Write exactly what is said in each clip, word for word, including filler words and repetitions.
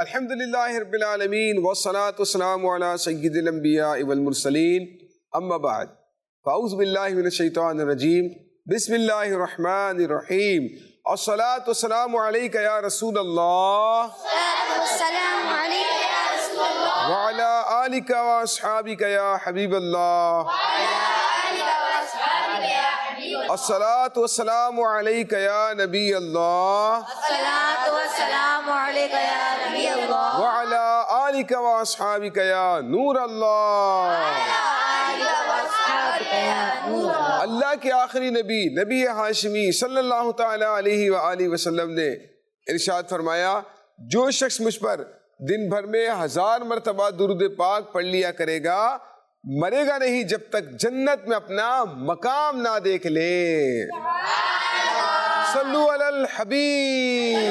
الحمدللہ رب العالمین والصلاة والسلام علی سید الانبیاء والمرسلین اما بعد فاعوذ باللہ من الشیطان الرجیم بسم اللہ الرحمن الرحیم الصلاة والسلام علیک یا رسول اللہ السلام علیکم یا رسول اللہ وعلی آلک و اصحابک یا حبیب اللہ الصلاة والسلام علیک یا نبی اللہ الصلاة والسلام علیک یا نبی اللہ وعلی آلک و اصحابک یا نور اللہ اللہ کے آخری نبی نبی ہاشمی صلی اللہ تعالی علیہ وآلہ وسلم نے ارشاد فرمایا، جو شخص مجھ پر دن بھر میں ہزار مرتبہ درود پاک پڑھ لیا کرے گا مرے گا نہیں جب تک جنت میں اپنا مقام نہ دیکھ لے۔ صلو علی الحبیب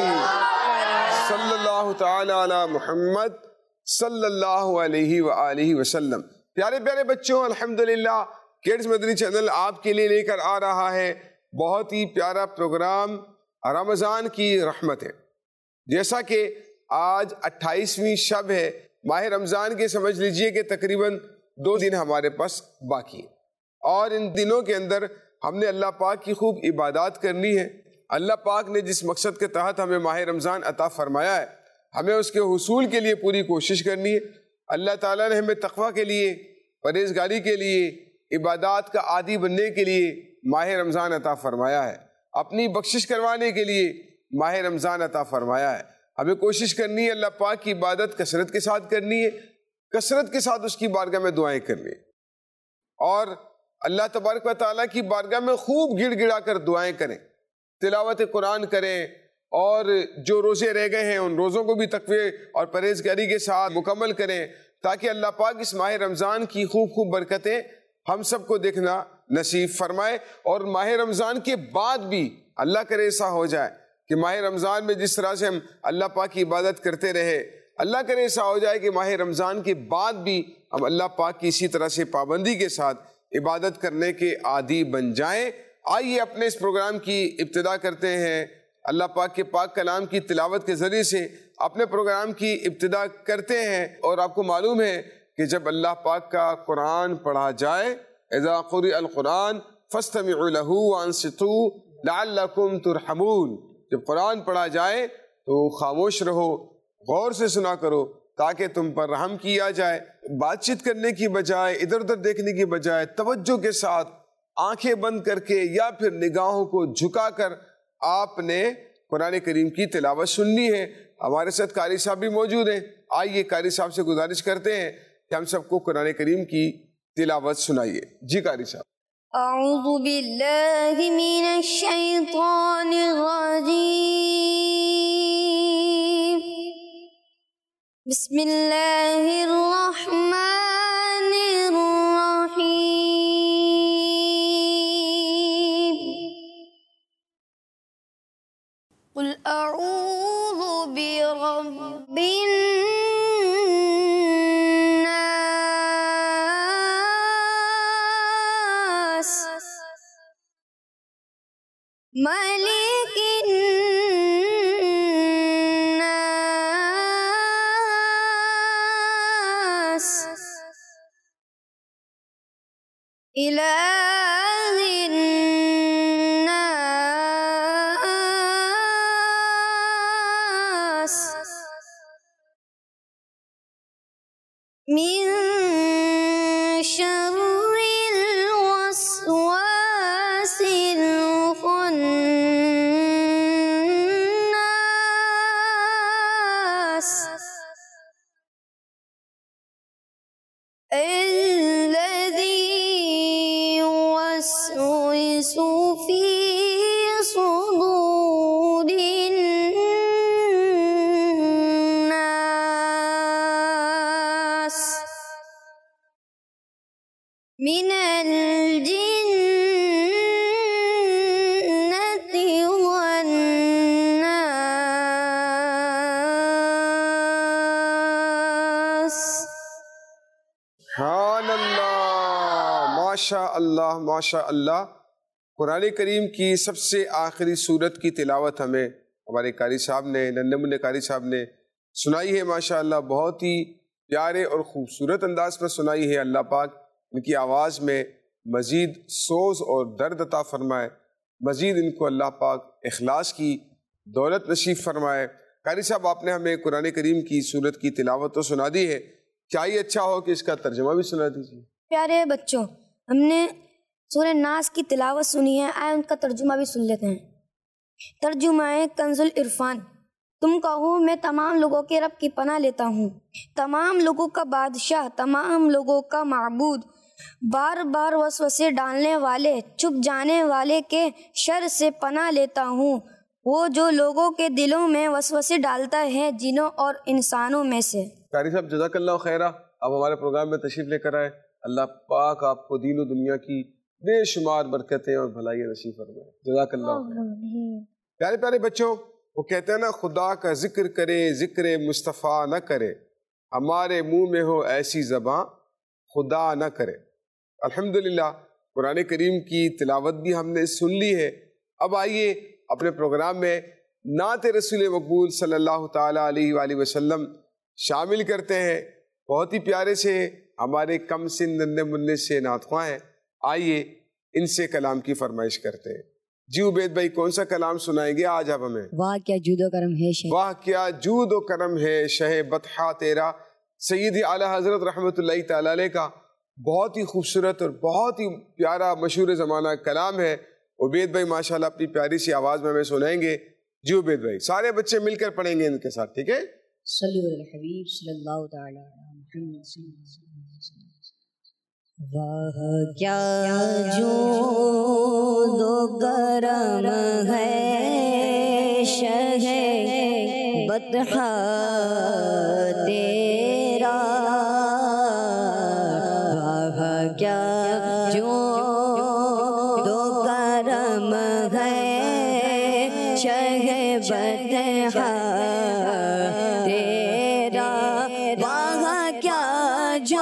صلی اللہ تعالی علی محمد صلی اللہ علیہ وآلہ وسلم۔ پیارے پیارے بچوں، الحمدللہ کیڈز مدنی چینل آپ کے لیے لے کر آ رہا ہے بہت ہی پیارا پروگرام رمضان کی رحمت ہے۔ جیسا کہ آج اٹھائیسویں شب ہے ماہ رمضان کے، سمجھ لیجئے کہ تقریباً دو دن ہمارے پاس باقی ہیں، اور ان دنوں کے اندر ہم نے اللہ پاک کی خوب عبادات کرنی ہے۔ اللہ پاک نے جس مقصد کے تحت ہمیں ماہ رمضان عطا فرمایا ہے، ہمیں اس کے حصول کے لیے پوری کوشش کرنی ہے۔ اللہ تعالیٰ نے ہمیں تقویٰ کے لیے، پرہیزگاری کے لیے، عبادات کا عادی بننے کے لیے ماہ رمضان عطا فرمایا ہے، اپنی بخشش کروانے کے لیے ماہ رمضان عطا فرمایا ہے۔ ہمیں کوشش کرنی ہے اللہ پاک کی عبادت کثرت کے ساتھ کرنی ہے، کثرت کے ساتھ اس کی بارگاہ میں دعائیں کرنی ہے، اور اللہ تبارک و تعالیٰ کی بارگاہ میں خوب گڑ گڑا کر دعائیں کریں، تلاوت قرآن کریں، اور جو روزے رہ گئے ہیں ان روزوں کو بھی تقوی اور پرہیزگاری کے ساتھ مکمل کریں، تاکہ اللہ پاک اس ماہ رمضان کی خوب خوب برکتیں ہم سب کو دیکھنا نصیب فرمائے۔ اور ماہ رمضان کے بعد بھی اللہ کرے ایسا ہو جائے کہ ماہ رمضان میں جس طرح سے ہم اللہ پاک کی عبادت کرتے رہے، اللہ کرے ایسا ہو جائے کہ ماہ رمضان کے بعد بھی ہم اللہ پاک کی اسی طرح سے پابندی کے ساتھ عبادت کرنے کے عادی بن جائیں۔ آئیے اپنے اس پروگرام کی ابتدا کرتے ہیں، اللہ پاک کے پاک کلام کی تلاوت کے ذریعے سے اپنے پروگرام کی ابتدا کرتے ہیں۔ اور آپ کو معلوم ہے کہ جب اللہ پاک کا قرآن پڑھا جائے، اذا قرئ القرآن فاستمعوا له وانصتوا لعلکم ترحمون، جب قرآن پڑھا جائے تو خاموش رہو، غور سے سنا کرو تاکہ تم پر رحم کیا جائے۔ بات چیت کرنے کی بجائے، ادھر ادھر دیکھنے کی بجائے توجہ کے ساتھ آنکھیں بند کر کے یا پھر نگاہوں کو جھکا کر آپ نے قرآن کریم کی تلاوت سننی ہے۔ ہمارے ساتھ قاری صاحب بھی موجود ہیں، آئیے قاری صاحب سے گزارش کرتے ہیں کہ ہم سب کو قرآن کریم کی تلاوت سنائیے۔ جی قاری صاحب۔ اعوذ باللہ من الشیطان الرجیم، بسم اللہ الرحمن الرحیم، قل اعوذ برب الناس ملک الناس الہ الناس من شر الوسواس الخناس الذي يوسوس في صدور الناس من الجنة والناس۔ سبحان اللہ، ماشاء اللہ ماشاء اللہ۔ قرآن کریم کی سب سے آخری سورت کی تلاوت ہمیں ہمارے قاری صاحب نے، ننھے منھے قاری صاحب نے سنائی ہے ماشاءاللہ، بہت ہی پیارے اور خوبصورت انداز پر سنائی ہے۔ اللہ پاک ان کی آواز میں مزید سوز اور درد عطا فرمائے، مزید ان کو اللہ پاک اخلاص کی دولت نصیب فرمائے۔ قاری صاحب، آپ نے ہمیں قرآن کریم کی سورت کی تلاوت تو سنا دی ہے، چاہیے اچھا ہو کہ اس کا ترجمہ بھی سنا دیجیے۔ پیارے بچوں، ہم نے سورہ ناس کی تلاوت سنی ہے، آئے ان کا ترجمہ بھی سن لیتے ہیں۔ ترجمہ ہے کنز العرفان۔ تم کہو میں تمام لوگوں کے رب کی پناہ لیتا ہوں، تمام لوگوں کا بادشاہ، تمام لوگوں کا معبود، بار بار وسوسے ڈالنے والے، چھپ جانے والے کے شر سے پناہ لیتا ہوں، وہ جو لوگوں کے دلوں میں وسوسے ڈالتا ہے، جنوں اور انسانوں میں سے۔ قاری صاحب جزاک اللہ خیرہ، آپ ہمارے پروگرام میں تشریف لے کر آئے۔ اللہ پاک آپ کو دین و دنیا کی بے شمار برکتیں اور بھلائیاں نصیب فرمائے۔ جزاک اللہ خیر۔ پیارے پیارے بچوں، وہ کہتے ہیں نا، خدا کا ذکر کرے ذکر مصطفیٰ نہ کرے، ہمارے منہ میں ہو ایسی زباں خدا نہ کرے۔ الحمدللہ قرآن کریم کی تلاوت بھی ہم نے سن لی ہے۔ اب آئیے اپنے پروگرام میں نعت رسول مقبول صلی اللہ تعالیٰ علیہ وآلہ وسلم شامل کرتے ہیں۔ بہت ہی پیارے سے ہمارے کم سن ننھے منھے سے نعت خواں ہیں، آئیے ان سے کلام کی فرمائش کرتے ہیں۔ جی عبید بھائی، کون سا کلام سنائیں گے آج آپ ہمیں؟ واہ کیا جود و کرم ہے شہ، واہ کیا جود و کرم ہے شہ بطحہ تیرا، سیدی اعلیٰ حضرت رحمۃ اللہ تعالیٰ علیہ کا بہت ہی خوبصورت اور بہت ہی پیارا مشہور زمانہ کلام ہے۔ عبید بھائی ماشاءاللہ اپنی پیاری سی آواز میں ہمیں سنائیں گے۔ جی عبید بھائی، سارے بچے مل کر پڑھیں گے ان کے ساتھ، ٹھیک ہے؟ صلی علی الحبیب صلی اللہ تعالی علی محمد صلی اللہ علیہ وسلم۔ واہ کیا جود و کرم ہے شہ بطحہ تیرا، واہ کیا جود و کرم ہے شہ بطحہ تیرا، واہ کیا جو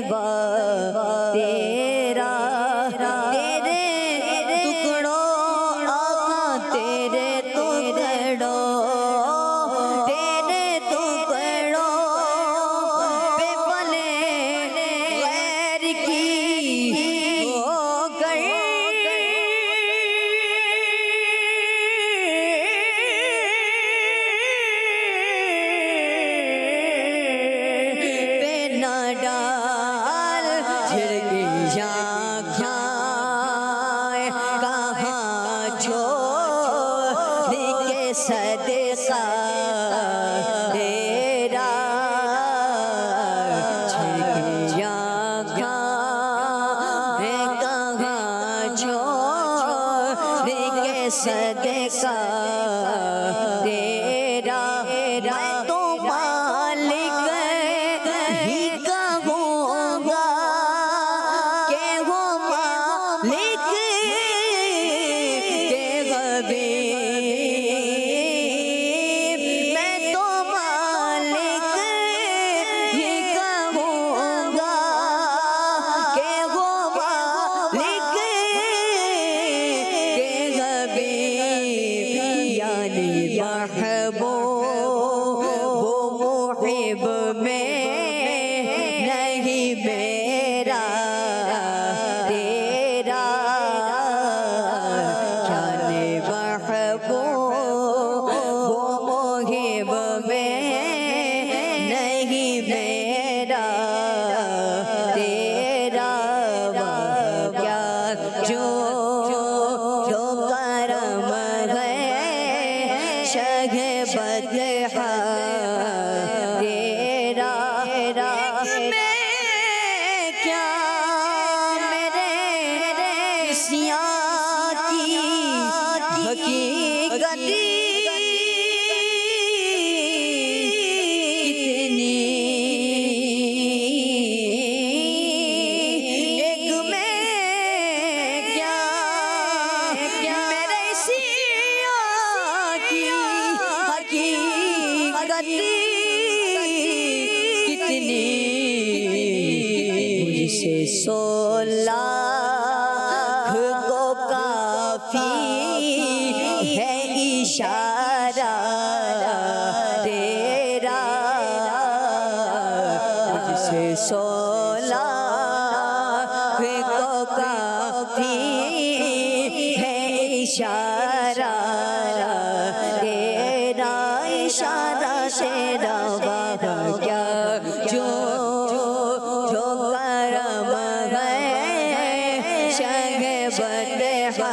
تیرا تیرے ٹکڑوں چھوڑ کے صدقہ تیرا میں تو مالک ہی کہوں گا کہ وہ مالک کے حبیب میں تو مالک ہی کہوں گا کہ وہ مالک کے حبیب یعنی محبوب وہ محب میں نہیں میرا تیرا یعنی محبوب وہ محب میں نہیں میرا تیرا کیا جو جو کرم ہے شہ بدحا تیرا میں کیا میرے سیاہ کی حقیقت کتنی ایک میں کیا میرے سیاہ کی حقیقت کتنی مجھ سے سو لاکھ کو کافی ہے اشارہ تیرا مجھ سے سو لاکھ کو کافی ہے اشارہ تیرا اشارہ تیرا بابا کیا جو جو کرم ہے شہ بدحا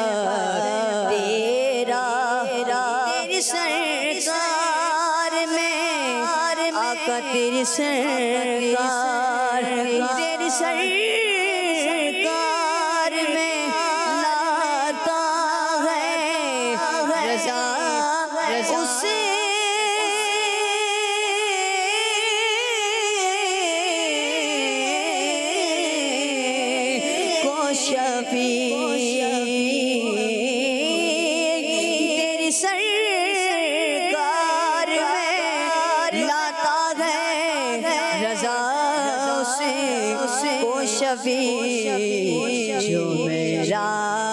تیرا تیری سرکار میں آقا تیری سرکار تیری سرکار میں لاتا ہے رضا اسے کو شفیع تیری سرکار میں لاتا ہے رضا اسے کو شفیع جو میرا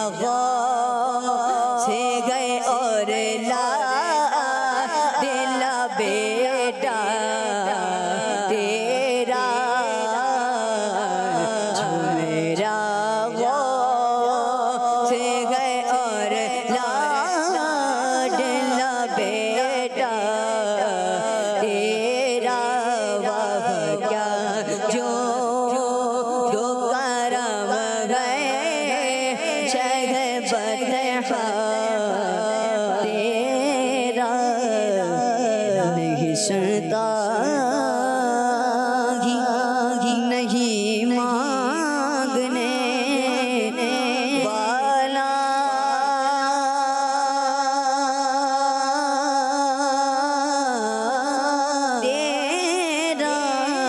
غوث سے گئے اور لا دلا بیٹا تیرا جو میرا غوث سے گئے اور لا دلا بیٹا تیرا واہ کیا جو جو کرم ہے شہ بدحا تیرا نہیں سنتا نہیں مانگنے والا تیرا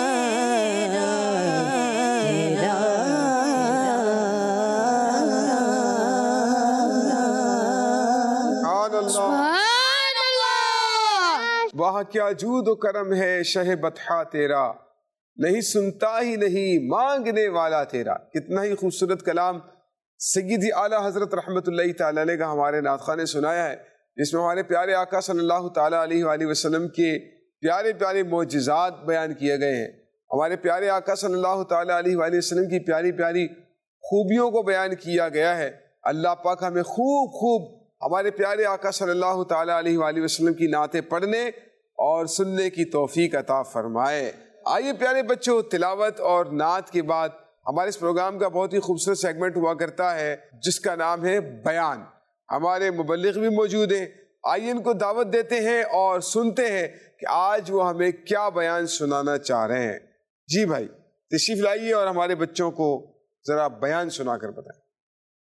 سبحان اللہ، وہاں کیا جود و کرم ہے شہ بطحا تیرا، نہیں سنتا ہی نہیں مانگنے والا تیرا۔ کتنا ہی خوبصورت کلام سیدی اعلیٰ حضرت رحمت اللہ تعالیٰ علیہ کا ہمارے نعت خواہ نے سنایا ہے، جس میں ہمارے پیارے آقا صلی اللہ تعالیٰ علیہ وآلہ وسلم کے پیارے پیارے معجزات بیان کیے گئے ہیں، ہمارے پیارے آقا صلی اللہ تعالیٰ علیہ وآلہ وسلم کی پیاری پیاری خوبیوں کو بیان کیا گیا ہے۔ اللہ پاک ہمیں خوب خوب ہمارے پیارے آقا صلی اللہ تعالیٰ علیہ وآلہ وسلم کی نعتیں پڑھنے اور سننے کی توفیق عطا فرمائے۔ آئیے پیارے بچوں، تلاوت اور نعت کے بعد ہمارے اس پروگرام کا بہت ہی خوبصورت سیگمنٹ ہوا کرتا ہے جس کا نام ہے بیان۔ ہمارے مبلغ بھی موجود ہیں، آئیے ان کو دعوت دیتے ہیں اور سنتے ہیں کہ آج وہ ہمیں کیا بیان سنانا چاہ رہے ہیں۔ جی بھائی تشریف لائیے اور ہمارے بچوں کو ذرا بیان سنا کر بتائیں۔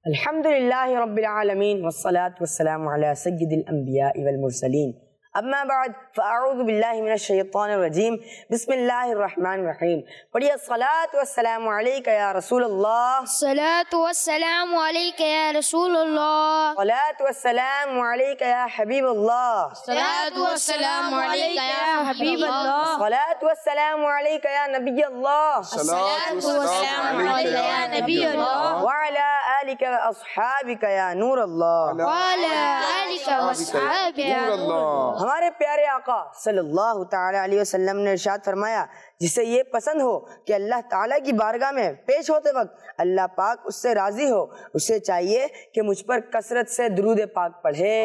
الحمدللہ رب العالمین والصلاة والسلام علی سید الانبیاء والمرسلین اما بعد فاعوذ باللہ من الشیطان الرجیم بسم اللہ الرحمن الرحیم. پڑھیے الصلاۃ والسلام علیک یا رسول اللہ. الصلاة والسلام علیک یا رسول اللہ. الصلاۃ والسلام علیک یا حبیب اللہ. الصلاة والسلام علیک یا حبیب اللہ. الصلاۃ والسلام علیک یا نبی اللہ. الصلاة والسلام علیک یا نبی اللہ. وعلی آلک واصحابک یا نور اللہ. وعلی آلک واصحابک یا نور اللہ. ہمارے پیارے آقا صلی اللہ تعالی علیہ وسلم نے ارشاد فرمایا جسے یہ پسند ہو کہ اللہ تعالیٰ کی بارگاہ میں پیش ہوتے وقت اللہ پاک اس سے راضی ہو، اسے چاہیے کہ مجھ پر کثرت سے درود پاک پڑھے.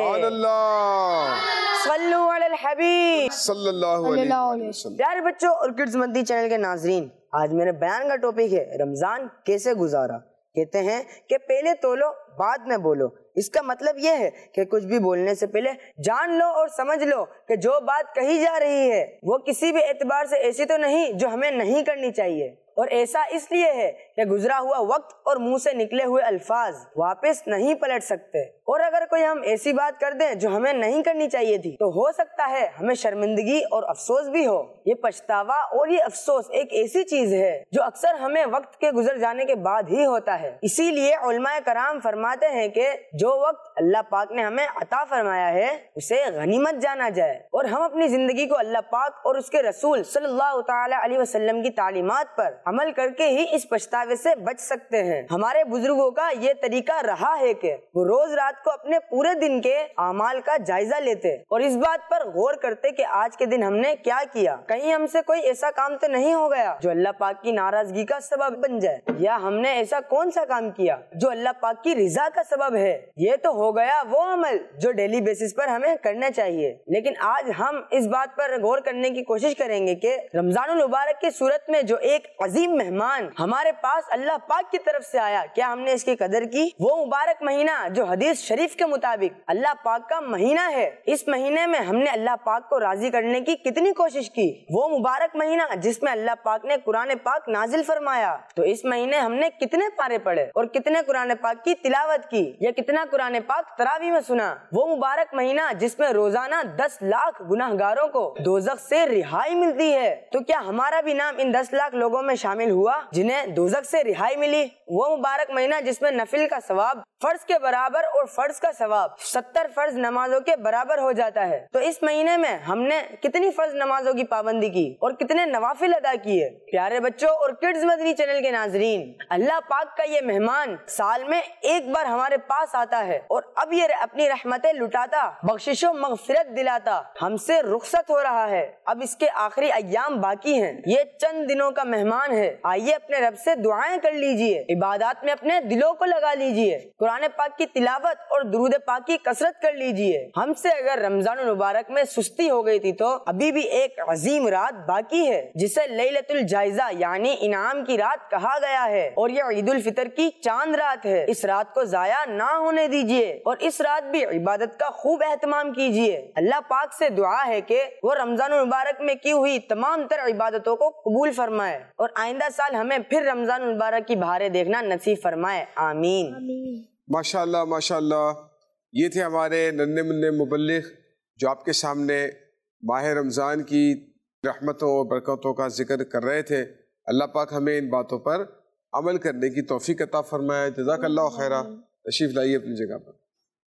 صلو علی الحبیب صلی اللہ علیہ وسلم. پیارے بچوں اور کڈز مدنی چینل کے ناظرین، آج میرے بیان کا ٹاپک ہے رمضان کیسے گزارا. کہتے ہیں کہ پہلے تولو بعد میں بولو. اس کا مطلب یہ ہے کہ کچھ بھی بولنے سے پہلے جان لو اور سمجھ لو کہ جو بات کہی جا رہی ہے وہ کسی بھی اعتبار سے ایسی تو نہیں جو ہمیں نہیں کرنی چاہیے، اور ایسا اس لیے ہے کہ گزرا ہوا وقت اور منہ سے نکلے ہوئے الفاظ واپس نہیں پلٹ سکتے، اور اگر کوئی ہم ایسی بات کر دیں جو ہمیں نہیں کرنی چاہیے تھی تو ہو سکتا ہے ہمیں شرمندگی اور افسوس بھی ہو. یہ پچھتاوا اور یہ افسوس ایک ایسی چیز ہے جو اکثر ہمیں وقت کے گزر جانے کے بعد ہی ہوتا ہے. اسی لیے علماء کرام فرماتے ہیں کہ جو وقت اللہ پاک نے ہمیں عطا فرمایا ہے اسے غنیمت جانا جائے، اور ہم اپنی زندگی کو اللہ پاک اور اس کے رسول صلی اللہ تعالی علیہ وسلم کی تعلیمات پر عمل کر کے ہی اس پچھتاوے سے بچ سکتے ہیں. ہمارے بزرگوں کا یہ طریقہ رہا ہے کہ وہ روز رات کو اپنے پورے دن کے اعمال کا جائزہ لیتے اور اس بات پر غور کرتے کہ آج کے دن ہم نے کیا کیا. کہیں ہم سے کوئی ایسا کام تو نہیں ہو گیا جو اللہ پاک کی ناراضگی کا سبب بن جائے، یا ہم نے ایسا کون سا کام کیا جو اللہ پاک کی رضا کا سبب ہے. یہ تو ہو گیا وہ عمل جو ڈیلی بیسس پر ہمیں کرنا چاہیے. لیکن آج ہم اس بات پر غور کرنے کی کوشش کریں گے کہ رمضان المبارک کی صورت میں جو ایک عظیم مہمان ہمارے پاس اللہ پاک کی طرف سے آیا، کیا ہم نے اس کی قدر کی؟ وہ مبارک مہینہ جو حدیث شریف کے مطابق اللہ پاک کا مہینہ ہے، اس مہینے میں ہم نے اللہ پاک کو راضی کرنے کی کتنی کوشش کی؟ وہ مبارک مہینہ جس میں اللہ پاک نے قرآن پاک نازل فرمایا، تو اس مہینے ہم نے کتنے پارے پڑھے اور کتنے قرآن پاک کی تلاوت کی، یا کتنا قرآن پاک تراویح میں سنا؟ وہ مبارک مہینہ جس میں روزانہ دس لاکھ گناہگاروں کو دوزخ سے رہائی ملتی ہے، تو کیا ہمارا بھی نام ان دس لاکھ لوگوں میں شامل ہوا جنہیں دوزخ سے رہائی ملی؟ وہ مبارک مہینہ جس میں نفل کا ثواب فرض کے برابر اور فرض کا ثواب ستر فرض نمازوں کے برابر ہو جاتا ہے. تو اس مہینے میں ہم نے کتنی فرض نمازوں کی پابندی کی اور کتنے نوافل ادا کیے؟ پیارے بچوں اور کڈز مدنی چینل کے ناظرین، اللہ پاک کا یہ مہمان سال میں ایک بار ہمارے پاس آتا ہے اور اب یہ اپنی رحمتیں لٹاتا، بخشش و مغفرت دلاتا ہم سے رخصت ہو رہا ہے. اب اس کے آخری ایام باقی ہیں، یہ چند دنوں کا مہمان ہے. آئیے اپنے رب سے دعائیں کر لیجئے، عبادات میں اپنے دلوں کو لگا لیجئے، قرآن پاک کی تلاوت اور درود پاک کی کثرت کر لیجئے. ہم سے اگر رمضان المبارک میں سستی ہو گئی تھی تو ابھی بھی ایک عظیم رات باقی ہے جسے لیلۃ الجائزہ یعنی انعام کی رات کہا گیا ہے، اور یہ عید الفطر کی چاند رات ہے. اس رات کو ضائع نہ ہونے دیجئے اور اس رات بھی عبادت کا خوب اہتمام کیجئے. اللہ پاک سے دعا ہے کہ وہ رمضان المبارک میں کی ہوئی تمام تر عبادتوں کو قبول فرمائے اور آئندہ سال ہمیں پھر رمضان المبارک کی بہاریں دیکھنا نصیب فرمائے. آمین. ماشاءاللہ ماشاءاللہ. یہ تھے ہمارے ننھے منھے مبلغ جو آپ کے سامنے ماہ رمضان کی رحمتوں اور برکتوں کا ذکر کر رہے تھے. اللہ پاک ہمیں ان باتوں پر عمل کرنے کی توفیق عطا فرمائے. جزاک اللہ خیرہ. تشریف لائیے اپنی جگہ پر.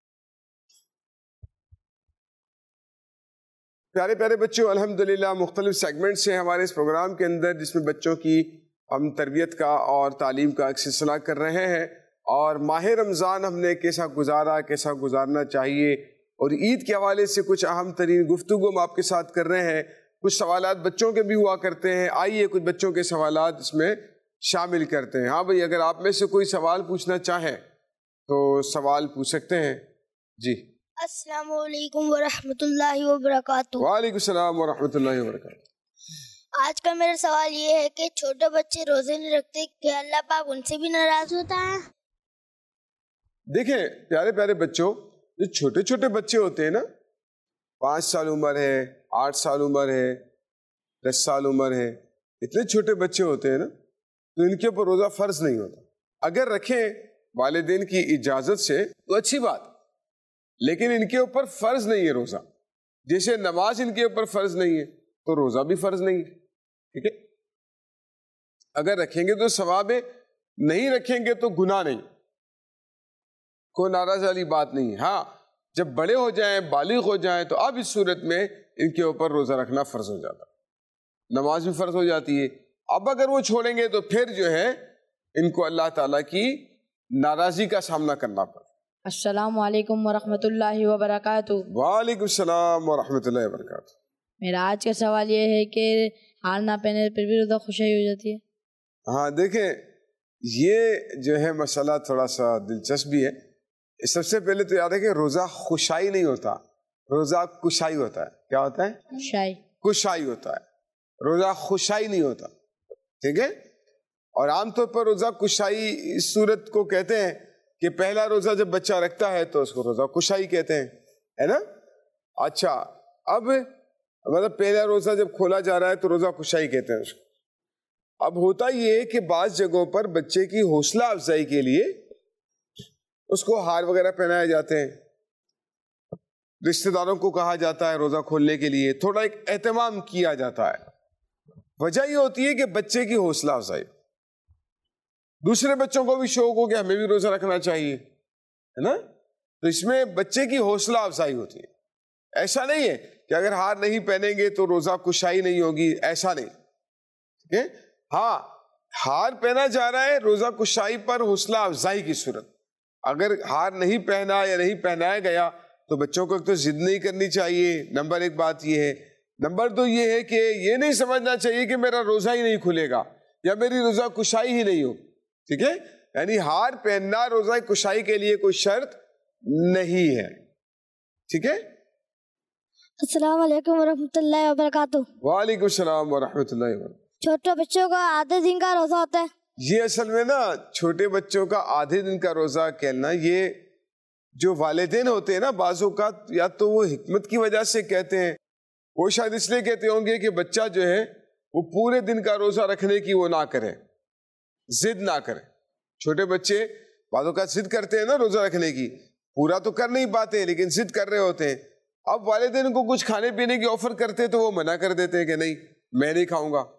پیارے پیارے بچوں، الحمدللہ مختلف سیگمنٹس ہیں ہمارے اس پروگرام کے اندر جس میں بچوں کی ہم تربیت کا اور تعلیم کا ایک سلسلہ کر رہے ہیں، اور ماہ رمضان ہم نے کیسا گزارا، کیسا گزارنا چاہیے، اور عید کے حوالے سے کچھ اہم ترین گفتگو ہم آپ کے ساتھ کر رہے ہیں. کچھ سوالات بچوں کے بھی ہوا کرتے ہیں. آئیے کچھ بچوں کے سوالات اس میں شامل کرتے ہیں. ہاں بھائی، اگر آپ میں سے کوئی سوال پوچھنا چاہیں تو سوال پوچھ سکتے ہیں. جی. السلام علیکم ورحمۃ اللہ وبرکاتہ. وعلیکم السلام ورحمۃ اللہ وبرکاتہ. آج کا میرا سوال یہ ہے کہ چھوٹے بچے روزے نہیں رکھتے، کیا اللہ پاک ان سے بھی ناراض ہوتا ہے؟ دیکھیں پیارے پیارے بچوں، جو چھوٹے چھوٹے بچے ہوتے ہیں نا، پانچ سال عمر ہے، آٹھ سال عمر ہے، دس سال عمر ہے، اتنے چھوٹے بچے ہوتے ہیں نا، تو ان کے اوپر روزہ فرض نہیں ہوتا. اگر رکھیں والدین کی اجازت سے تو اچھی بات، لیکن ان کے اوپر فرض نہیں ہے روزہ. جیسے نماز ان کے اوپر فرض نہیں ہے تو روزہ بھی فرض نہیں ہے. ٹھیک ہے، اگر رکھیں گے تو ثواب ہے، نہیں رکھیں گے تو گناہ نہیں، کوئی ناراض والی بات نہیں ہے. ہاں جب بڑے ہو جائیں، بالغ ہو جائیں، تو اب اس صورت میں ان کے اوپر روزہ رکھنا فرض ہو جاتا، نماز بھی فرض ہو جاتی ہے. اب اگر وہ چھوڑیں گے تو پھر جو ہے ان کو اللہ تعالیٰ کی ناراضی کا سامنا کرنا پڑتا. السلام علیکم ورحمۃ اللہ وبرکاتہ. وعلیکم السلام ورحمۃ اللہ وبرکاتہ. میرا آج کا سوال یہ ہے کہ ہار نہ پہنے پھر بھی روزہ خوشی ہو جاتی ہے. ہاں دیکھیں، یہ جو ہے مسئلہ تھوڑا سا دلچسپ بھی ہے. سب سے پہلے تو یاد ہے کہ روزہ خوشائی نہیں ہوتا، روزہ کشائی ہوتا ہے. کیا ہوتا ہے؟ شائی کشائی ہوتا ہے، روزہ خوشائی نہیں ہوتا. ٹھیک ہے، اور عام طور پر روزہ کشائی اس صورت کو کہتے ہیں کہ پہلا روزہ جب بچہ رکھتا ہے تو اس کو روزہ کشائی کہتے ہیں، ہے نا. اچھا، اب مطلب پہلا روزہ جب کھولا جا رہا ہے تو روزہ کشائی کہتے ہیں اس کو. اب ہوتا یہ ہے کہ بعض جگہوں پر بچے کی حوصلہ افزائی کے لیے اس کو ہار وغیرہ پہنائے جاتے ہیں، رشتہ داروں کو کہا جاتا ہے روزہ کھولنے کے لیے، تھوڑا ایک اہتمام کیا جاتا ہے. وجہ یہ ہوتی ہے کہ بچے کی حوصلہ افزائی، دوسرے بچوں کو بھی شوق ہو کہ ہمیں بھی روزہ رکھنا چاہیے، ہے نا. تو اس میں بچے کی حوصلہ افزائی ہوتی ہے. ایسا نہیں ہے کہ اگر ہار نہیں پہنیں گے تو روزہ کشائی نہیں ہوگی، ایسا نہیں. ٹھیک ہے، ہاں ہار پہنا جا رہا ہے روزہ کشائی پر حوصلہ افزائی کی صورت. اگر ہار نہیں پہنا یا نہیں پہنایا گیا تو بچوں کو ایک تو ضد نہیں کرنی چاہیے، نمبر ایک بات یہ ہے. نمبر دو یہ ہے کہ یہ نہیں سمجھنا چاہیے کہ میرا روزہ ہی نہیں کھلے گا یا میری روزہ کشائی ہی نہیں ہوگی. ٹھیک ہے، یعنی ہار پہننا روزہ کشائی کے لیے کوئی شرط نہیں ہے. ٹھیک ہے. السلام علیکم ورحمۃ اللہ وبرکاتہ. وعلیکم السلام ورحمۃ اللہ وبرکاتہ. چھوٹے بچوں کا آدھے دن کا روزہ ہوتا ہے. یہ اصل میں نا چھوٹے بچوں کا آدھے دن کا روزہ کہنا، یہ جو والدین ہوتے ہیں نا بعض اوقات یا تو وہ حکمت کی وجہ سے کہتے ہیں، وہ شاید اس لیے کہتے ہوں گے کہ بچہ جو ہے وہ پورے دن کا روزہ رکھنے کی وہ نہ کرے، ضد نہ کرے. چھوٹے بچے بعض اوقات ضد کرتے ہیں نا روزہ رکھنے کی، پورا تو کر نہیں پاتے لیکن ضد کر رہے ہوتے ہیں. اب والدین کو کچھ کھانے پینے کی آفر کرتے تو وہ منع کر دیتے ہیں کہ نہیں میں نہیں کھاؤں گا.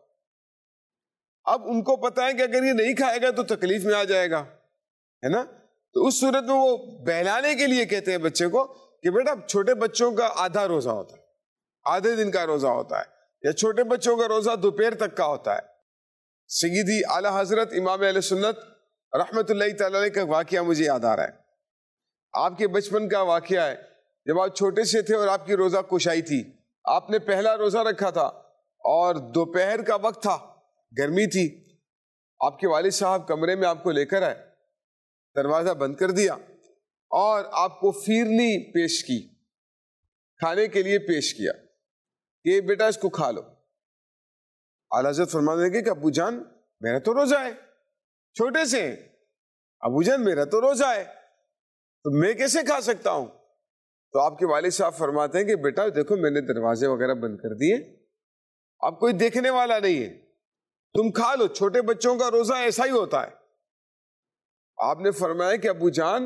اب ان کو پتا ہے کہ اگر یہ نہیں کھائے گا تو تکلیف میں آ جائے گا، ہے نا. تو اس صورت میں وہ بہلانے کے لیے کہتے ہیں بچے کو کہ بیٹا چھوٹے بچوں کا آدھا روزہ ہوتا ہے، آدھے دن کا روزہ ہوتا ہے، یا چھوٹے بچوں کا روزہ دوپہر تک کا ہوتا ہے. سیدی اعلیٰ حضرت امام اہل سنت رحمت اللہ تعالی علیہ کا واقعہ مجھے یاد آ رہا ہے. آپ کے بچپن کا واقعہ ہے، جب آپ چھوٹے سے تھے اور آپ کی روزہ کشائی تھی، آپ نے پہلا روزہ رکھا تھا اور دوپہر کا وقت تھا، گرمی تھی. آپ کے والد صاحب کمرے میں آپ کو لے کر آئے، دروازہ بند کر دیا اور آپ کو فیرنی پیش کی، کھانے کے لیے پیش کیا کہ بیٹا اس کو کھا لو. اعلیٰ حضرت فرمانے لگے کہ ابو جان میرا تو روزہ ہے، چھوٹے سے ہیں، ابو جان میرا تو روزہ ہے تو میں کیسے کھا سکتا ہوں. تو آپ کے والد صاحب فرماتے ہیں کہ بیٹا دیکھو میں نے دروازے وغیرہ بند کر دیے، اب کوئی دیکھنے والا نہیں ہے، تم کھا لو، چھوٹے بچوں کا روزہ ایسا ہی ہوتا ہے. آپ نے فرمایا کہ ابو جان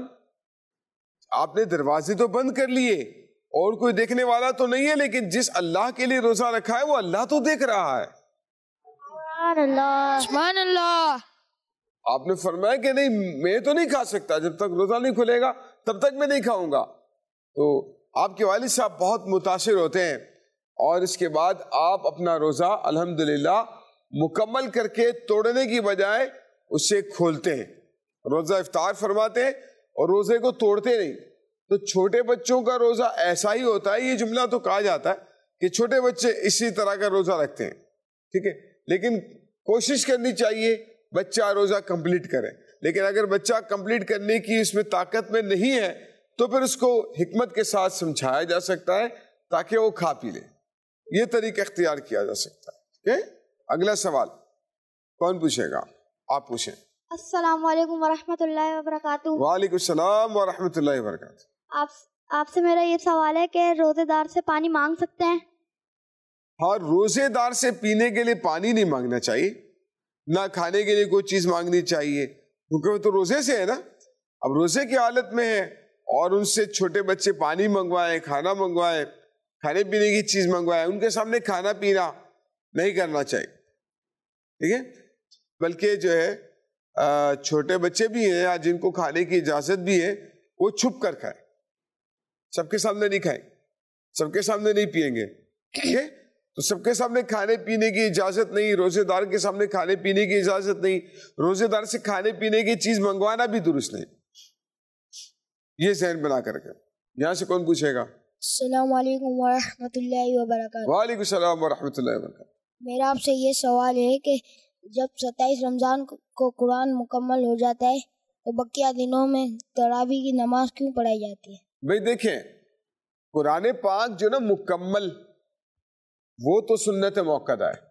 آپ نے دروازے تو بند کر لیے اور کوئی دیکھنے والا تو نہیں ہے، لیکن جس اللہ کے لیے روزہ رکھا ہے وہ اللہ تو دیکھ رہا ہے. سبحان اللہ سبحان اللہ. آپ نے فرمایا کہ نہیں میں تو نہیں کھا سکتا، جب تک روزہ نہیں کھلے گا تب تک میں نہیں کھاؤں گا. تو آپ کے والد صاحب بہت متاثر ہوتے ہیں اور اس کے بعد آپ اپنا روزہ الحمدللہ مکمل کر کے توڑنے کی بجائے اسے کھولتے ہیں، روزہ افطار فرماتے ہیں اور روزے کو توڑتے نہیں. تو چھوٹے بچوں کا روزہ ایسا ہی ہوتا ہے، یہ جملہ تو کہا جاتا ہے کہ چھوٹے بچے اسی طرح کا روزہ رکھتے ہیں. ٹھیک ہے، لیکن کوشش کرنی چاہیے بچہ روزہ کمپلیٹ کرے. لیکن اگر بچہ کمپلیٹ کرنے کی اس میں طاقت میں نہیں ہے تو پھر اس کو حکمت کے ساتھ سمجھایا جا سکتا ہے تاکہ وہ کھا پی لے. یہ طریقہ اختیار کیا جا سکتا ہے. ٹھیک ہے، اگلا سوال کون پوچھے گا؟ آپ پوچھیں. السلام علیکم ورحمۃ اللہ وبرکاتہ. وعلیکم السلام ورحمۃ اللہ وبرکاتہ. آپ آپ سے میرا یہ سوال ہے کہ روزے دار سے پانی مانگ سکتے ہیں؟ ہاں، روزے دار سے پینے کے لیے پانی نہیں مانگنا چاہیے، نہ کھانے کے لیے کوئی چیز مانگنی چاہیے، کیونکہ وہ تو روزے سے ہے نا. اب روزے کی حالت میں ہے اور ان سے چھوٹے بچے پانی منگوائیں, کھانا منگوائیں, کھانے پینے کی چیز منگوائیں, ان کے سامنے کھانا پینا نہیں کرنا چاہیے, ٹھیک ہے. بلکہ جو ہے چھوٹے بچے بھی ہیں جن کو کھانے کی اجازت بھی ہے, وہ چھپ کر کھائیں, سب کے سامنے نہیں کھائیں, سب کے سامنے نہیں پیئیں گے, ٹھیک ہے. تو سب کے سامنے کھانے پینے کی اجازت نہیں, روزے دار کے سامنے کھانے پینے کی اجازت نہیں, روزے دار سے کھانے پینے کی چیز منگوانا بھی درست نہیں. یہ ذہن بنا کر کے. یہاں سے کون پوچھے گا؟ السلام علیکم ورحمۃ اللہ وبرکاتہ. وعلیکم السلام ورحمۃ اللہ وبرکاتہ. میرا آپ سے یہ سوال ہے کہ جب ستائیس رمضان کو قرآن مکمل ہو جاتا ہے تو بقیہ دنوں میں تراویح کی نماز کیوں پڑھائی جاتی ہے؟ بھئی دیکھیں, قرآن پاک جو نا مکمل وہ تو سنت موقدہ ہے,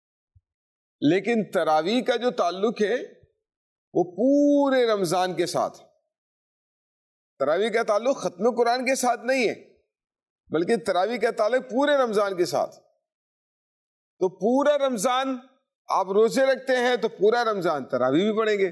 لیکن تراویح کا جو تعلق ہے وہ پورے رمضان کے ساتھ. تراویح کا تعلق ختم قرآن کے ساتھ نہیں ہے, بلکہ تراویح کا تعلق پورے رمضان کے ساتھ. تو پورا رمضان آپ روزے رکھتے ہیں تو پورا رمضان تراویح بھی پڑھیں گے.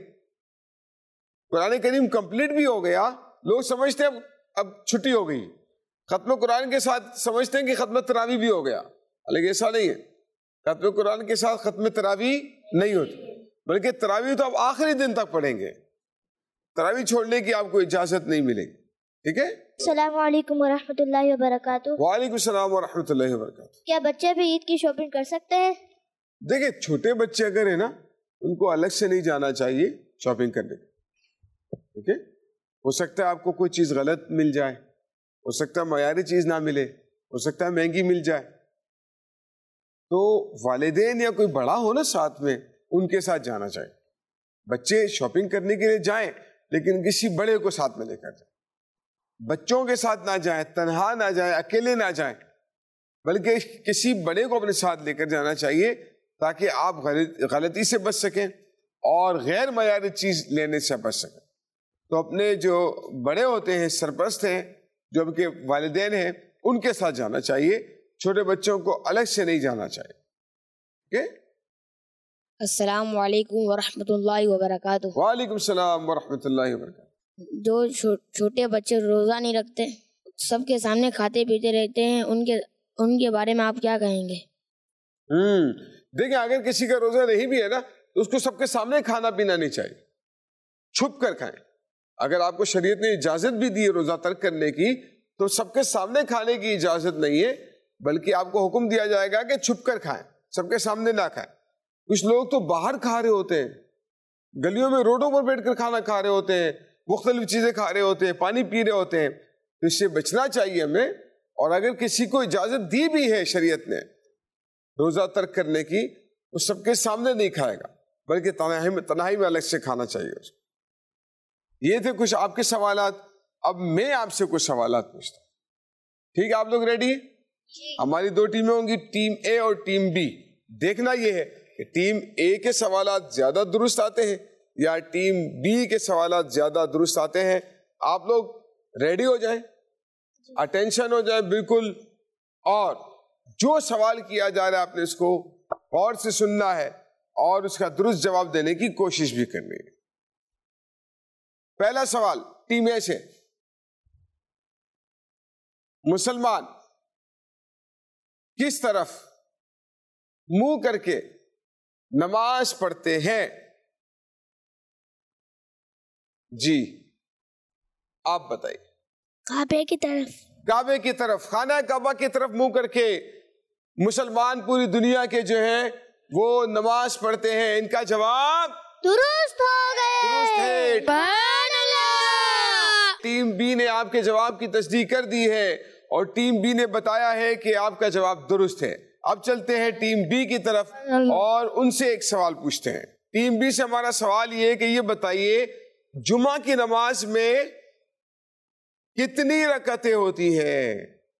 قرآن کریم کمپلیٹ بھی ہو گیا, لوگ سمجھتے ہیں اب چھٹی ہو گئی, ختم قرآن کے ساتھ سمجھتے ہیں کہ ختم تراویح بھی ہو گیا, لیکن ایسا نہیں ہے. ختم قرآن کے ساتھ ختم تراویح نہیں ہوتی, بلکہ تراویح تو آپ آخری دن تک پڑھیں گے, تراویح چھوڑنے کی آپ کو اجازت نہیں ملے گی, ٹھیک ہے. السلام علیکم ورحمۃ اللہ وبرکاتہ. وعلیکم السلام ورحمۃ اللہ وبرکاتہ. کیا بچے بھی عید کی شاپنگ کر سکتے ہیں؟ دیکھیں چھوٹے بچے اگر ہیں نا, ان کو الگ سے نہیں جانا چاہیے شاپنگ کرنے, ٹھیک ہے. ہو سکتا ہے آپ کو کوئی چیز غلط مل جائے, ہو سکتا ہے معیاری چیز نہ ملے, ہو سکتا ہے مہنگی مل جائے. تو والدین یا کوئی بڑا ہو نا ساتھ میں, ان کے ساتھ جانا چاہیے. بچے شاپنگ کرنے کے لیے جائیں لیکن کسی بڑے کو ساتھ میں لے کر جائیں. بچوں کے ساتھ نہ جائیں, تنہا نہ جائیں, اکیلے نہ جائیں, بلکہ کسی بڑے کو اپنے ساتھ لے کر جانا چاہیے تاکہ آپ غلطی سے بچ سکیں اور غیر معیاری چیز لینے سے بچ سکیں. تو اپنے جو بڑے ہوتے ہیں, سرپرست ہیں, جو ان کے والدین ہیں, ان کے ساتھ جانا چاہیے. چھوٹے بچوں کو الگ سے نہیں جانا چاہیے. ٹھیک ہے. السلام علیکم ورحمۃ اللہ وبرکاتہ. وعلیکم السلام ورحمۃ اللہ وبرکاتہ. جو چھوٹے بچے روزہ نہیں رکھتے, سب کے سامنے کھاتے پیتے رہتے ہیں, ان کے ان کے بارے میں آپ کیا کہیں گے؟ ہم دیکھیں, اگر کسی کا روزہ نہیں بھی ہے نا تو اس کو سب کے سامنے کھانا پینا نہیں چاہیے, چھپ کر کھائیں. اگر آپ کو شریعت نے اجازت بھی دی ہے روزہ ترک کرنے کی, تو سب کے سامنے کھانے کی اجازت نہیں ہے, بلکہ آپ کو حکم دیا جائے گا کہ چھپ کر کھائیں, سب کے سامنے نہ کھائیں. کچھ لوگ تو باہر کھا رہے ہوتے ہیں, گلیوں میں روڈوں پر بیٹھ کر کھانا کھا رہے ہوتے ہیں, مختلف چیزیں کھا رہے ہوتے ہیں, پانی پی رہے ہوتے ہیں. تو اس سے بچنا چاہیے ہمیں. اور اگر کسی کو اجازت دی بھی ہے شریعت نے روزہ ترک کرنے کی, وہ سب کے سامنے نہیں کھائے گا, بلکہ تنہائی میں تنہائی میں الگ سے کھانا چاہیے اس کو. یہ تھے کچھ آپ کے سوالات. اب میں آپ سے کچھ سوالات پوچھتا ہوں, ٹھیک ہے؟ آپ لوگ ریڈی ہیں؟ ہماری دو ٹیمیں ہوں گی, ٹیم اے اور ٹیم بی. دیکھنا یہ ہے کہ ٹیم اے کے سوالات زیادہ درست آتے ہیں یا ٹیم بی کے سوالات زیادہ درست آتے ہیں. آپ لوگ ریڈی ہو جائیں, اٹینشن ہو جائیں بالکل, اور جو سوال کیا جا رہا ہے آپ نے اس کو غور سے سننا ہے اور اس کا درست جواب دینے کی کوشش بھی کرنی ہے. پہلا سوال ٹیم اے سے. مسلمان کس طرف منہ کر کے نماز پڑھتے ہیں؟ جی آپ بتائیے. کعبے کی طرف. کعبے کی طرف, خانہ کعبہ کی طرف منہ کر کے مسلمان پوری دنیا کے جو ہیں وہ نماز پڑھتے ہیں. ان کا جواب درست ہو گئے. درست ہے. سبحان اللہ. ٹیم بی نے آپ کے جواب کی تصدیق کر دی ہے اور ٹیم بی نے بتایا ہے کہ آپ کا جواب درست ہے. اب چلتے ہیں ٹیم بی کی طرف اور ان سے ایک سوال پوچھتے ہیں. ٹیم بی سے ہمارا سوال یہ ہے کہ یہ بتائیے جمعہ کی نماز میں کتنی رکعتیں ہوتی ہیں؟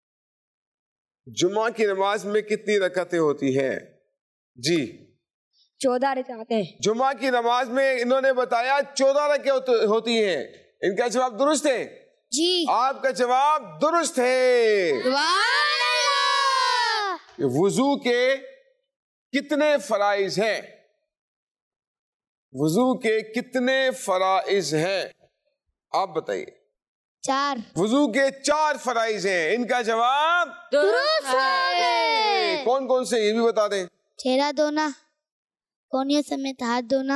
جمعہ کی نماز میں کتنی رکعتیں ہوتی ہیں؟ جی چودہ رکعتیں. جمعہ کی نماز میں انہوں نے بتایا چودہ رکعتیں ہوتی ہیں. ان کا جواب درست ہے؟ جی. آپ کا جواب درست ہے. سبحان اللہ. وضو کے کتنے فرائض ہیں؟ وضو کے کتنے فرائض ہیں؟ آپ بتائیے. چار. وضو کے چار فرائض ہیں، ان کا جواب درست ہے. کون کون سے یہ بھی بتا دیں. چہرہ دھونا، کونیوں سمیت ہاتھ دھونا،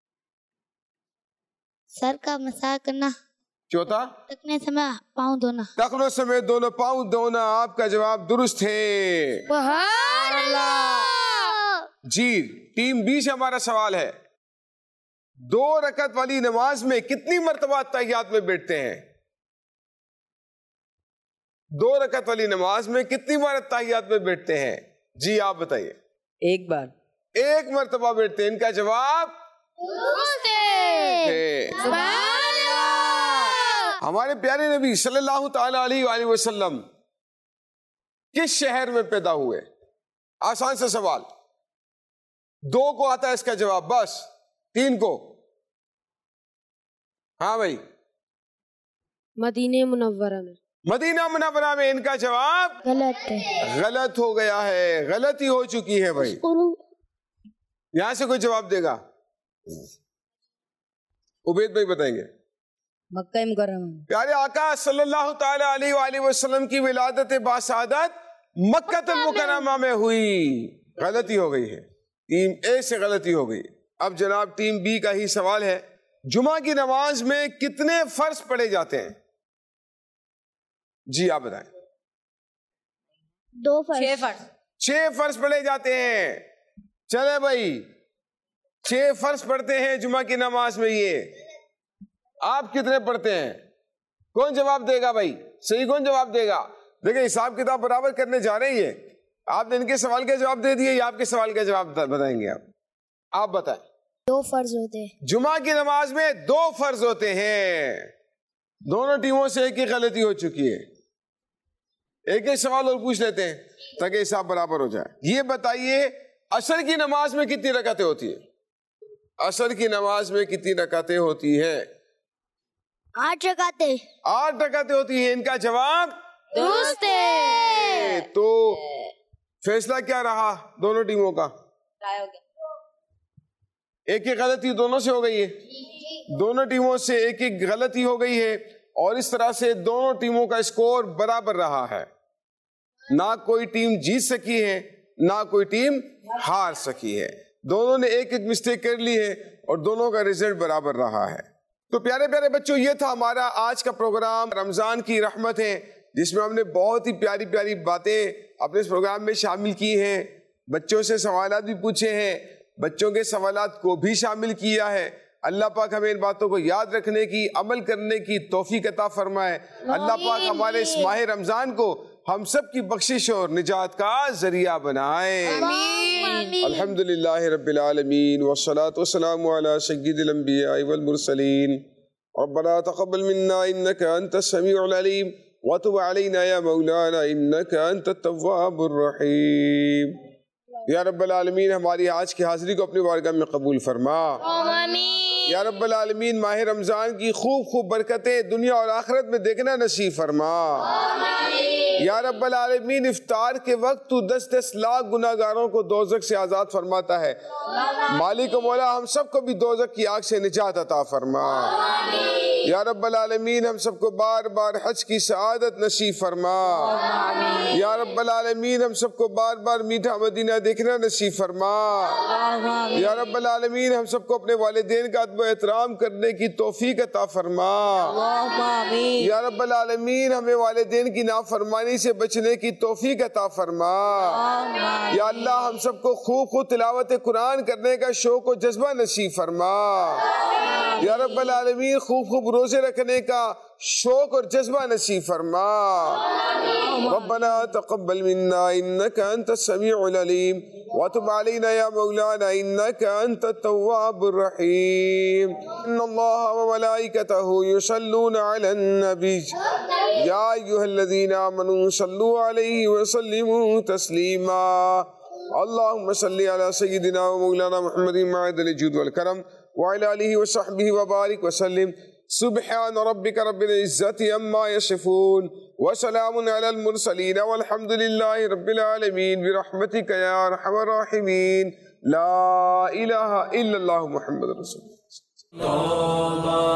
سر کا مسح کرنا، چوتھا ٹکنے سمے پاؤں دھونا. ٹخنوں سمیت دونوں پاؤں دھونا. آپ کا جواب درست ہے. سبحان اللہ. جی ٹیم بی سے ہمارا سوال ہے، دو رکعت والی نماز میں کتنی مرتبہ تحیات میں بیٹھتے ہیں؟ دو رکعت والی نماز میں کتنی بار تحیات میں بیٹھتے ہیں؟ جی آپ بتائیے. ایک بار. ایک مرتبہ بیٹھتے ہیں. ان کا جواب ہے. ہمارے پیارے نبی صلی اللہ تعالی علیہ وآلہ وسلم کس شہر میں پیدا ہوئے؟ آسان سے سوال. دو کو آتا ہے اس کا جواب، بس تین کو. ہاں بھائی. مدینہ منورہ میں. مدینہ منورہ میں. ان کا جواب غلط ہے. غلط ہو گیا ہے، غلطی ہو چکی ہے بھائی. یہاں سے کوئی جواب دے گا؟ عبید بھائی بتائیں گے. مکہ مکرمہ. پیارے آقا صلی اللہ تعالی علیہ وآلہ وسلم کی ولادت باسعادت مکہ المکرمہ میں ہوئی. غلطی ہو گئی ہے، ٹیم اے سے غلطی ہو گئی. اب جناب ٹیم بی کا ہی سوال ہے، جمعہ کی نماز میں کتنے فرض پڑھے جاتے ہیں؟ جی آپ بتائیں. دو فرض. چھ فرض. چھ فرض پڑھے جاتے ہیں. چلے بھائی چھ فرض پڑھتے ہیں جمعہ کی نماز میں. یہ آپ کتنے پڑھتے ہیں؟ کون جواب دے گا بھائی؟ صحیح کون جواب دے گا؟ دیکھیں حساب کتاب برابر کرنے جا رہے ہیں. آپ نے ان کے سوال کا جواب دے دیا، یا آپ کے سوال کا جواب بتائیں گے؟ آپ آپ بتائیں. دو فرض ہوتے ہیں. جمعہ کی نماز میں دو فرض ہوتے ہیں. دونوں ٹیموں سے ایک ہی غلطی ہو چکی ہے. ایک ایک سوال اور پوچھ لیتے ہیں تاکہ حساب برابر ہو جائے. یہ بتائیے عصر کی نماز میں کتنی رکعتیں ہوتی ہیں؟ عصر کی نماز میں کتنی رکعتیں ہوتی ہیں؟ آٹھ رکعتیں. آٹھ رکعتیں ہوتی ہیں. ان کا جواب درست ہے. تو فیصلہ کیا رہا دونوں ٹیموں کا؟ ایک ایک غلطی دونوں سے ہو گئی ہے. دونوں ٹیموں سے ایک ایک غلطی ہو گئی ہے، اور اس طرح سے دونوں ٹیموں کا اسکور برابر رہا ہے. نہ کوئی ٹیم جیت سکی ہے، نہ کوئی ٹیم ہار سکی ہے. دونوں نے ایک ایک مسٹیک کر لی ہے اور دونوں کا رزلٹ برابر رہا ہے. تو پیارے پیارے بچوں، یہ تھا ہمارا آج کا پروگرام رمضان کی رحمت ہے، جس میں ہم نے بہت ہی پیاری پیاری باتیں اپنے اس پروگرام میں شامل کی ہیں. بچوں سے سوالات بھی پوچھے ہیں، بچوں کے سوالات کو بھی شامل کیا ہے. اللہ پاک ہمیں ان باتوں کو یاد رکھنے کی، عمل کرنے کی توفیق عطا فرمائے. اللہ پاک ہمارے اس ماہ رمضان کو ہم سب کی بخشش اور نجات کا ذریعہ بنائے. الحمدللہ رب العالمین والصلاة والسلام علی سید الانبیاء والمرسلین. ربنا تقبل منا انك انت السميع العليم وتب علينا يا مولانا انك انت التواب الرحیم. یا رب العالمین ہماری آج کی حاضری کو اپنی بارگاہ میں قبول فرما. یا رب العالمین ماہ رمضان کی خوب خوب برکتیں دنیا اور آخرت میں دیکھنا نصیب فرما. یا رب العالمین افطار کے وقت تو دس دس لاکھ گناہگاروں کو دوزخ سے آزاد فرماتا ہے. مالک و مولا ہم سب کو بھی دوزخ کی آگ سے نجات عطا فرما. یا رب العالمین ہم سب کو بار بار حج کی سعادت نصیب فرما. یا رب العالمین ہم سب کو بار بار میٹھا مدینہ دیکھنا نصیب فرما. یا رب العالمین ہم سب کو اپنے والدین کا ادب و احترام کرنے کی توفیق عطا فرما. یا رب العالمین ہمیں والدین کی نافرمانی سے بچنے کی توفیق عطا فرما. یا اللہ ہم سب کو خوب خوب تلاوت قرآن کرنے کا شوق و جذبہ نصیب فرما. یا رب العالمین خوب خوب روزے رکھنے کا شوق اور جذبہ نصیب فرما. ربنا تقبل منا انك انت السميع العليم وتب علينا يا مولانا انك انت التواب الرحيم. ان الله وملائكته يصلون على النبي يا ايها الذين امنوا صلوا عليه وسلموا تسليما. اللهم صل على سيدنا ومولانا محمد معد الجود والكرم وعلى آله وصحبه وبارك وسلم. سبحان ربك رب العزة عما يصفون وسلام على المرسلين والحمد لله رب العالمين برحمتك يا ارحم الراحمين. لا إله إلا الله محمد رسول الله.